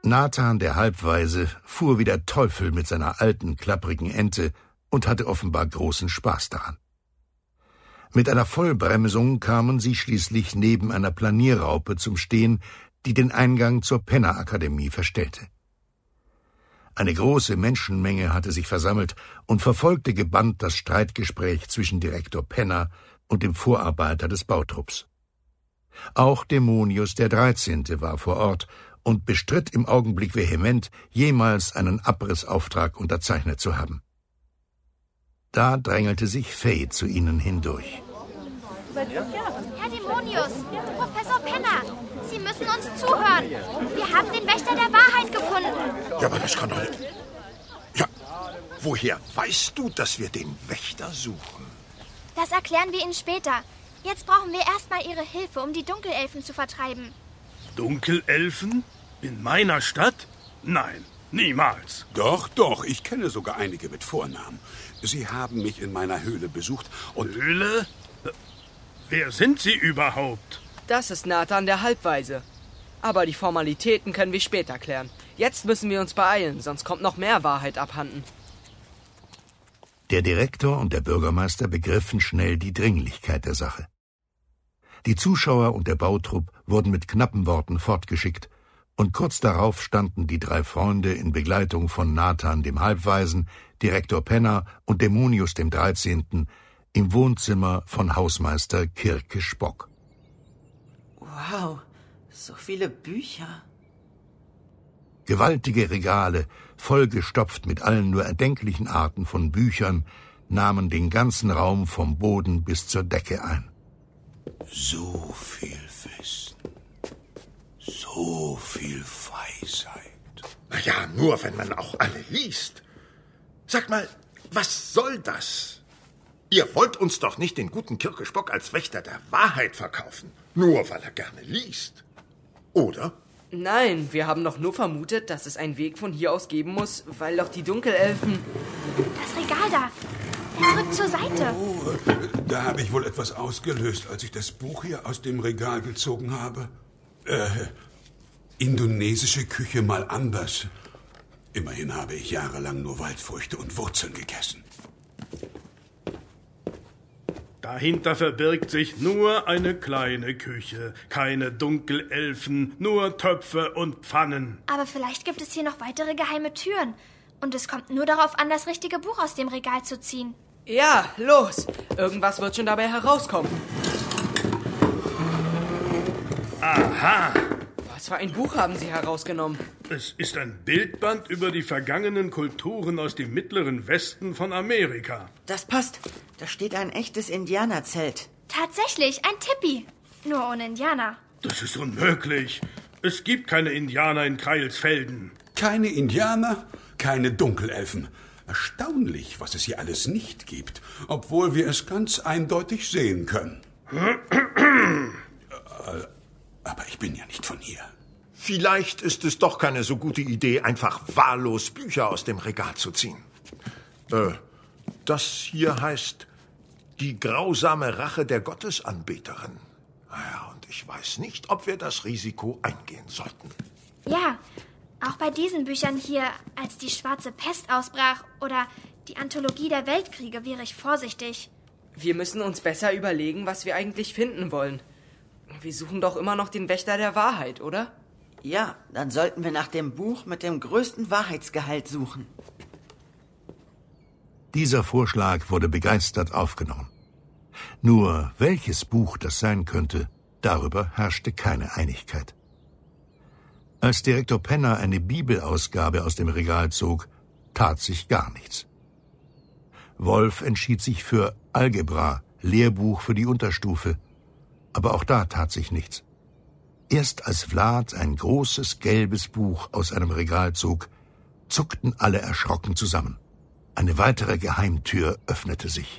Nathan, der Halbweise, fuhr wie der Teufel mit seiner alten, klapprigen Ente und hatte offenbar großen Spaß daran. Mit einer Vollbremsung kamen sie schließlich neben einer Planierraupe zum Stehen, die den Eingang zur Penner-Akademie verstellte. Eine große Menschenmenge hatte sich versammelt und verfolgte gebannt das Streitgespräch zwischen Direktor Penner und dem Vorarbeiter des Bautrupps. Auch Dämonius der 13. war vor Ort und bestritt im Augenblick vehement, jemals einen Abrissauftrag unterzeichnet zu haben. Da drängelte sich Fay zu ihnen hindurch. Herr Dämonius, Professor Penner, Sie müssen uns zuhören. Wir haben den Wächter der Wahrheit gefunden. Ja, aber das kann doch nicht. Ja, woher weißt du, dass wir den Wächter suchen? Das erklären wir Ihnen später. Jetzt brauchen wir erstmal Ihre Hilfe, um die Dunkelelfen zu vertreiben. Dunkelelfen? In meiner Stadt? Nein, niemals. Doch, ich kenne sogar einige mit Vornamen. Sie haben mich in meiner Höhle besucht und... Höhle? Wer sind Sie überhaupt? Das ist Nathan, der Halbweise. Aber die Formalitäten können wir später klären. Jetzt müssen wir uns beeilen, sonst kommt noch mehr Wahrheit abhanden. Der Direktor und der Bürgermeister begriffen schnell die Dringlichkeit der Sache. Die Zuschauer und der Bautrupp wurden mit knappen Worten fortgeschickt, und kurz darauf standen die 3 Freunde in Begleitung von Nathan dem Halbweisen, Direktor Penner und Dämonius dem 13. im Wohnzimmer von Hausmeister Kirke Spock. Wow, so viele Bücher. Gewaltige Regale, vollgestopft mit allen nur erdenklichen Arten von Büchern, nahmen den ganzen Raum vom Boden bis zur Decke ein. So viel Wissen, so viel Weisheit. Na ja, nur wenn man auch alle liest. Sag mal, was soll das? Ihr wollt uns doch nicht den guten Kirke Spock als Wächter der Wahrheit verkaufen, nur weil er gerne liest. Oder? Nein, wir haben doch nur vermutet, dass es einen Weg von hier aus geben muss, weil doch die Dunkelelfen... Das Regal da. Es rückt zur Seite. Oh, da habe ich wohl etwas ausgelöst, als ich das Buch hier aus dem Regal gezogen habe. Indonesische Küche mal anders. Immerhin habe ich jahrelang nur Waldfrüchte und Wurzeln gegessen. Dahinter verbirgt sich nur eine kleine Küche. Keine Dunkelelfen, nur Töpfe und Pfannen. Aber vielleicht gibt es hier noch weitere geheime Türen. Und es kommt nur darauf an, das richtige Buch aus dem Regal zu ziehen. Ja, los! Irgendwas wird schon dabei herauskommen. Aha! Was für ein Buch haben Sie herausgenommen? Es ist ein Bildband über die vergangenen Kulturen aus dem mittleren Westen von Amerika. Das passt. Da steht ein echtes Indianerzelt. Tatsächlich, ein Tipi. Nur ohne Indianer. Das ist unmöglich. Es gibt keine Indianer in Kreilsfelden. Keine Indianer, keine Dunkelelfen. Erstaunlich, was es hier alles nicht gibt, obwohl wir es ganz eindeutig sehen können. Aber ich bin ja nicht von hier. Vielleicht ist es doch keine so gute Idee, einfach wahllos Bücher aus dem Regal zu ziehen. Das hier heißt Die grausame Rache der Gottesanbeterin. Naja, und ich weiß nicht, ob wir das Risiko eingehen sollten. Ja, auch bei diesen Büchern hier, als die schwarze Pest ausbrach oder die Anthologie der Weltkriege, wäre ich vorsichtig. Wir müssen uns besser überlegen, was wir eigentlich finden wollen. Wir suchen doch immer noch den Wächter der Wahrheit, oder? Ja, dann sollten wir nach dem Buch mit dem größten Wahrheitsgehalt suchen. Dieser Vorschlag wurde begeistert aufgenommen. Nur welches Buch das sein könnte, darüber herrschte keine Einigkeit. Als Direktor Penner eine Bibelausgabe aus dem Regal zog, tat sich gar nichts. Wolf entschied sich für Algebra, Lehrbuch für die Unterstufe, aber auch da tat sich nichts. Erst als Vlad ein großes gelbes Buch aus einem Regal zog, zuckten alle erschrocken zusammen. Eine weitere Geheimtür öffnete sich.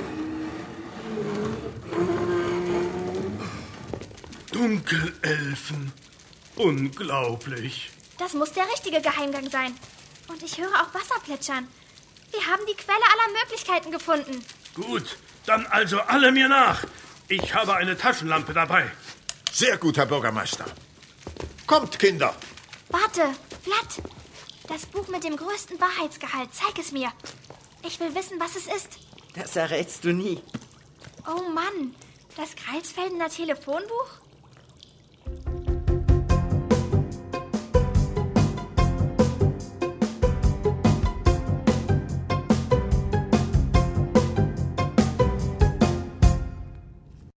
Dunkelelfen. Unglaublich. Das muss der richtige Geheimgang sein. Und ich höre auch Wasser plätschern. Wir haben die Quelle aller Möglichkeiten gefunden. Gut, dann also alle mir nach. Ich habe eine Taschenlampe dabei. Sehr gut, Herr Bürgermeister. Kommt, Kinder. Warte, Vlad, das Buch mit dem größten Wahrheitsgehalt. Zeig es mir. Ich will wissen, was es ist. Das errätst du nie. Oh Mann, das Greilsfeldener Telefonbuch?